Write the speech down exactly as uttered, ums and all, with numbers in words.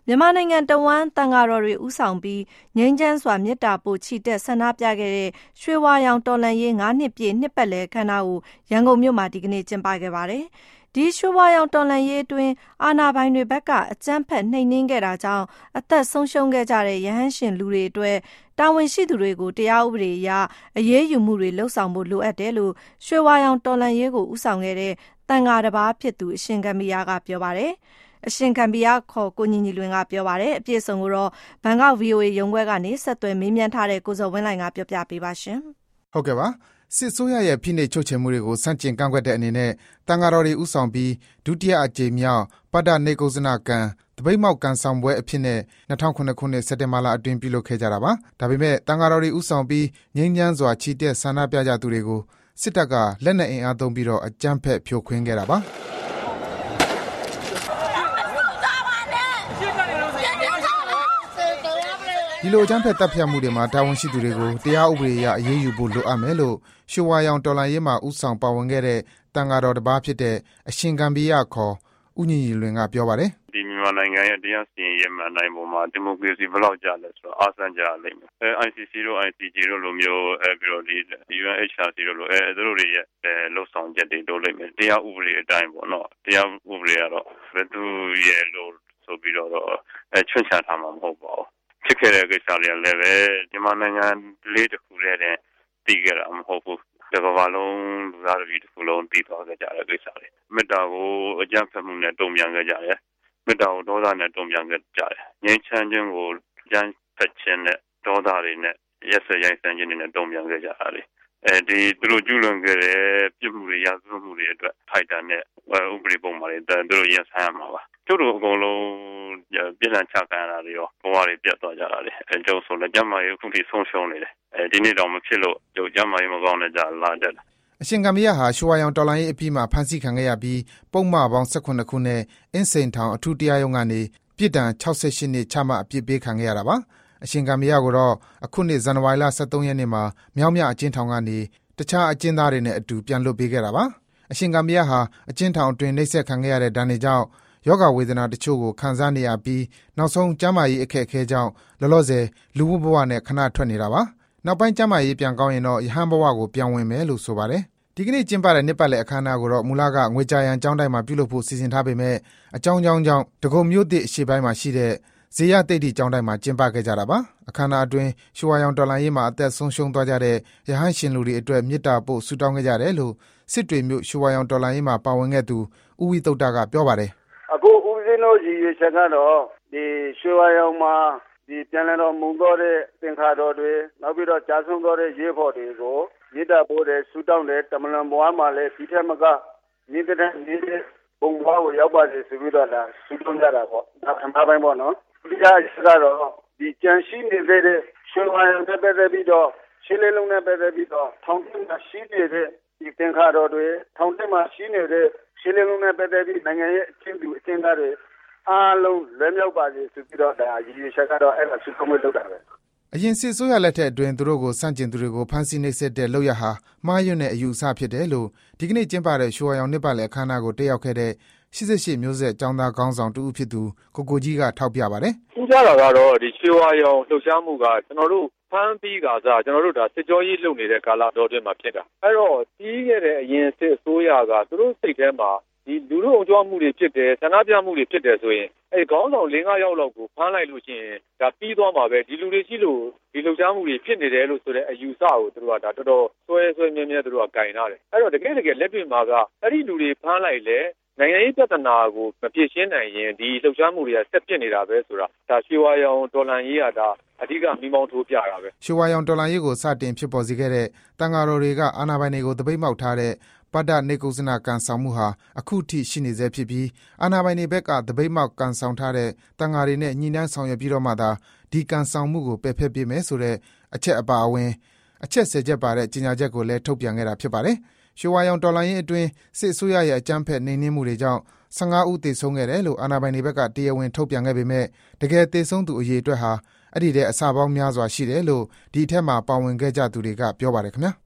မြန်မာနိုင်ငံတဝန်းသံဃာတော်တွေဦးဆောင်ပြီးငြိမ်းချမ်းစွာမေတ္တာပို့ချီတက်ဆန္ဒပြခဲ့တဲ့ရွှေဝါရောင်တော်လှန်ရေးငါးနှစ်ပြည့်နှစ်ပတ်လည်အခမ်းအနားကိုရန်ကုန်မြို့မှာဒီကနေ့ကျင်းပခဲ့ပါတယ်။ဒီရွှေဝါရောင်တော်လှန်ရေးအတွင်းအာဏာပိုင်တွေဘက်ကအကြမ်းဖက်နှိမ်နင်းခဲ့တာကြောင့်အသက်ဆုံးရှုံးခဲ့ကြတဲ့ရဟန်းရှင်လူတွေအတွက်တာဝန်ရှိသူတွေကိုတရားဥပဒေအရအရေးယူမှုတွေလှုပ်ဆောင်ဖို့လိုအပ်တယ်လို့ရွှေဝါရောင်တော်လှန်ရေးကိုဦးဆောင်ခဲ့တဲ့သံဃာတစ်ပါးဖြစ်သူအရှင်ဂမ္ဘီယာကပြောပါတယ်။အရှင်ဂမ္ဘီယာခေါ်ကိုညီညီလွင်ကပြောပါတယ်။အပြည့်အစုံကိုတော့ဘန်ကောက် ဗီအိုအေ ရုံးခွဲကနေဆက်သွယ်မေးမြန်းထားတဲ့ကိုဇော်ဝင်းလှိုင်ကပြောပြပေးပါရှင်။ဟုတ်ကဲ့ပါ။စစ်ဆိုးရရဲ့ဖိနှိပ်ချုပ်ချယ်မှုတွေကိုစန့်ကျင်ကန့်ကွက်တဲ့အနေနဲ့တန်ဃာတော်တွေဥဆောင်ပြီးဒုတိယအကြိမ်မြောက်ပတ္တနေကုဇနကံတပိတ်မောက်ကံဆောင်ပွဲအဖြစ်နဲ့၂၀၀၇ခုနှစ်စက်တင်ဘာလအတွင်းပြုလုပ်ခဲ့ကြတာပါ။ဒါပေမဲ့တန်ဃာတော်တွေဥဆောင်ပြီးငြိမ်းချမ်းစွာချီတက်ဆန္ဒပြကြသူတွေကိုစစ်တပ်ကလက်နက်အင်အားသုံးပြီးတော့အကြမ်းဖက်ဖြိုခွင်းခဲ့တာပါ။ဒီလိုအကြမ်းဖက်တပ်ဖြတ်မှုတွေမှာတာဝန်ရှိသူတွေကိုတရားဥပဒေအရအရေးယူဖို့လိုအပ်မယ်လို့ရွှေဝါရောင်တော်လှန်ရေးမှာဦးဆောင်ပါဝင်ခဲ့တဲ့တန်ဃာတော်တစ်ပါးဖြစ်တဲ့အရှင်ဂမ္ဘီယာခေါ်ဦးညီညီလွင်ကပြောပါတယ်။ဒီမြန်မာနိုင်ငံရဲ့တရားစီရင်ရေးမှန်တိုင်းပေါ်မှာဒီမိုကရေစီဘယ်လောက်ကြာလဲဆိုတော့အားစမ်းကြလိမ့်မယ်။အဲ အိုင် စီ စီ တို့ အိုင် စီ ဂျီ တို့လိုမျိုးအဲပြီးတော့ဒီ ယူ အန် အိတ်ချ် အာร์ စီ တို့လိုအဲသူတို့တွေရဲ့အဲလှုပ်ဆောင်ချက်တွေလုပ်လိမ့်မယ်။တရားဥပဒေအတိုင်းပေါ့နော်။တရားဥပဒေကတော့ဘယ်သူရဲ့လို့ဆိုပြီးတော့အဲချွတ်ချထားမှာမဟုတ်ပါဘူး။ဖြစ်ခဲ့တဲ့ကိစ္စတွေကလည်းပဲမြန်မာနိုင်ငံလေးတစ်ခုတည်းနဲ့တည်ခဲ့တာမဟုတ်ဘူး။တကမ္ဘာလုံးလူသားတွေတစ်ခုလုံးတည်သွားကြတဲ့ကိစ္စတွေမေတ္တာကိုအကြံဖတ်မှုနဲ့တုံ့ပြန်ခဲ့ကြတယ်မေတ္တာကိုဒေါသနဲ့တုံ့ပြန်ခဲ့ကြတယ်ငြိမ်းချမ်းခြင်းကိုကြမ်းဖက်ခြင်းနဲ့ဒေါသတွေနဲ့ရက်စက်ရိုက်စမ်းခြင်းတွေနဲ့တုံ့ပြန်ခဲ့ကြတာလေအဲဒီသူတို့ကျူးလွန်ခဲ့တဲ့ပြစ်မှုတွေရာဇဝတ်မှုတွေအတွက်ထိုက်တန်တဲ့ဥပဒေပုံမှာတွေသူတို့ရင်ဆိုင်ရမှာပါကျတို့အကုန်လုံးပြည်လည်ချခံရတာတွေရောဘဝတွေပြတ်သွားကြတာလေအဲကျုပ်ဆိုလည်းကျမကြီးအခုထိဆုံးရှုံးနေတယ်အဲဒီနေ့တော့မဖြစ်လို့ကျုပ်ကျမကြီးမကောင်းတဲ့ကြလာကြတယ်အရှင်ဂမ္ဘီယာဟာရွှေဝါရောင်တော်လှန်ရေးအပြီးမှာဖမ်းဆီးခံခဲ့ရပြီးပုံမှန်ပေါင်း၁၈ခုနဲ့အင်းစိန်ထောင်အထူးတရားရုံးကနေပြစ်ဒဏ်၆၈နှစ်ချမှတ်အပြစ်ပေးခံခဲ့ရတာပါအရှင်ဂမ္ဘီယာကိုတော့အခုနှစ်ဇန်နဝါရီလ၁၃ရက်နေ့မှာမြောက်မြအကျဉ်းထောင်ကနေတခြားအကျဉ်းသားတွေနဲ့အတူပြန်လွှတ်ပေးခဲ့တာပါအရှင်ဂမ္ဘီယာဟာအကျဉ်းထောင်အတွင်းနှိပ်စက်ခံခဲ့ရတဲ့ဒဏ်တွေကြောင့်ယောဂဝေဒနာတချို့ကိုခံစားနေရပြီးနောက်ဆုံးကျန်းမာရေးအခက်အခဲကြောင့်လောလောဆယ်လူမှုဘဝနဲ့ခဏထွက်နေတာပါနောက်ပိုင်းကျန်းမာရေးပြန်ကောင်းရင်တော့ယဟန်ဘဝကိုပြန်ဝင်မယ်လို့ဆိုပါတယ်ဒီကနေ့ကျင်းပတဲ့နှစ်ပတ်လည်အခမ်းအနားကိုတော့မူလကငွေကြာရန်ကျောင်းတိုင်းမှာပြုလုပ်ဖို့စီစဉ်ထားပေမဲ့အကြောင်းကြောင်းကြောင့်ဒဂုံမြို့သစ်အရှေ့ပိုင်းမှာရှိတဲ့ဇေယျတိတ်တိကျောင်းတိုင်းမှာကျင်းပခဲ့ကြတာပါအခမ်းအနားအတွင်းရွှေဝါရောင်တော်လှန်ရေးမှာအသက်ဆုံးရှုံးသွားကြတဲ့ရဟန်းရှင်လူတွေအတွက်မေတ္တာပို့ဆုတောင်းခဲ့ကြတယ်လို့စစ်တွေမြို့ရွှေဝါရောင်တော်လှန်ရေးမှာပါဝင်ခဲ့သူဦးဝိသုဒ္ဓကပြောပါတယ်အခုဦးစင်းတို့ရည်ရွယ်ချက်ကတော့ဒီရွှေဝါရောင်မှာဒီပြန်လည်တော်မူသောတဲ့သင်္ခါတော်တွေနောက်ပြီးတော့ကြာဆုံးသောတဲ့ရဲဘော်တွေကိုမေတ္တာပို့တယ်ဆုတောင်းတယ်တမန်တော်ဘွားမှာလည်းဒီထက်မကမြင့်တဲ့နေတဲ့ဘုံဘွားကိုရောက်ပါစေဆိုပြီးတော့လာဆုတောင်းကြတာပေါ့ဒါအမှားပိုင်းပေါ့နော်ဒီကကတော့ဒီကြံရှိနေတဲ့ရွှေဝါရောင်နဲ့ပတ်သက်ပြီးတော့ရှင်းလင်းလုံးနဲ့ပတ်သက်ပြီးတော့ထောင်ထဲမှာရှိနေတဲ့ဒီသင်္ခါတော်တွေထောင်ထဲမှာရှိနေတဲ့ရှင်းလင်းလုံးနဲ့ပတ်သက်ပြီးနိုင်ငံရဲ့အချင်းသူအချင်းသားတွေအားလုံးလွယ်မြောက်ပါစေဆိုပြီးတော့ဒါရည်ရွယ်ချက်ကတော့အဲ့ဒါဆုတောင်းလုပ်တာပဲအရင်စစ်ဆိုးရလက်ထက်အတွင်းသူတို့ကိုစန့်ကျင်သူတွေကိုဖမ်းဆီးနှိပ်စက်တဲ့လုပ်ရဟာမှားယွင်းတဲ့အယူအဆဖြစ်တယ်လို့ဒီကနေ့ကျင်းပတဲ့ရွှေဝါရောင်နှစ်ပတ်လည်အခမ်းအနားကိုတက်ရောက်ခဲ့တဲ့၈၈မျိုးဆက်ကျောင်းသားခေါင်းဆောင်တူဦးဖြစ်သူကိုကိုကြီးကထောက်ပြပါတယ်။သူကြတာကတော့ဒီရွှေဝါရောင်လှုပ်ရှားမှုကကျွန်တော်တို့ဖမ်းပြီးကစားကျွန်တော်တို့ဒါစစ်ကြောရေးလုပ်နေတဲ့ကာလတော်တွင်မှာဖြစ်တာ။အဲ့တော့ပြီးခဲ့တဲ့အရင်စစ်အစိုးရကသူတို့စိတ်ထဲမှာဒီလူတို့အောင်ကြွမှုတွေဖြစ်တယ်ဆန္ဒပြမှုတွေဖြစ်တယ်ဆိုရင်အဲခေါင်းဆောင်၄၅ယောက်လောက်ကိုဖမ်းလိုက်လို့ရှိရင်ဒါပြီးသွားမှာပဲဒီလူတွေရှိလို့ဒီလှုပ်ရှားမှုတွေဖြစ်နေတယ်လို့ဆိုတဲ့အယူဆကိုသူတို့ကဒါတော်တော်ဆွဲဆွဲမြဲမြဲသူတို့ကဂင်ထားတယ်အဲ့တော့တကယ်တကယ်လက်တွေ့မှာကအဲ့ဒီလူတွေဖမ်းလိုက်လေနိုင်ငံရေးပြဿနာကိုမဖြေရှင်းနိုင်ရင်ဒီလှုပ်ရှားမှုတွေကဆက်ပြစ်နေတာပဲဆိုတာဒါရွှေဝါရောင်တော်လှန်ရေးကဒါအဓိကမိမောင်းထိုးပြတာပဲရွှေဝါရောင်တော်လှန်ရေးကိုစတင်ဖြစ်ပေါ်စေခဲ့တဲ့တန်ဃာတော်တွေကအာဏာပိုင်တွေကိုတပိတ်မောက်ထားတဲ့ပတ္တနေကုဇနကံဆောင်မှုဟာအခုထိရှိနေဆဲဖြစ်ပြီးအာဏာပိုင်တွေဘက်ကတပိတ်မောက်ကံဆောင်ထားတဲ့တန်ဃာတွေနဲ့ညှိနှိုင်းဆောင်ရွက်ပြီးတော့မှသာဒီကံဆောင်မှုကိုပယ်ဖျက်ပေးမယ်ဆိုတဲ့အချက်အပါအဝင်အချက်ဆယ်ချက်ပါတဲ့ကြေညာချက်ကိုလည်းထုတ်ပြန်ခဲ့တာဖြစ်ပါတယ်ရွှေဝါရောင်တော်လှန်ရေးအတွင်းစစ်အစိုးရရဲ့အကြမ်းဖက်နှိမ်နင်းမှုတွေကြောင့်၁၅ဦးသေဆုံးခဲ့တယ်လို့အာဏာပိုင်တွေဘက်ကတရားဝင်ထုတ်ပြန်ခဲ့ပေမဲ့တကယ်သေဆုံးသူအရေအတွက်ဟာအဲ့ဒီတဲ့အစပေါင်းများစွာရှိတယ်လို့ဒီအထက်မှာပါဝင်ခဲ့ကြသူတွေကပြောပါတယ်ခင်ဗျာ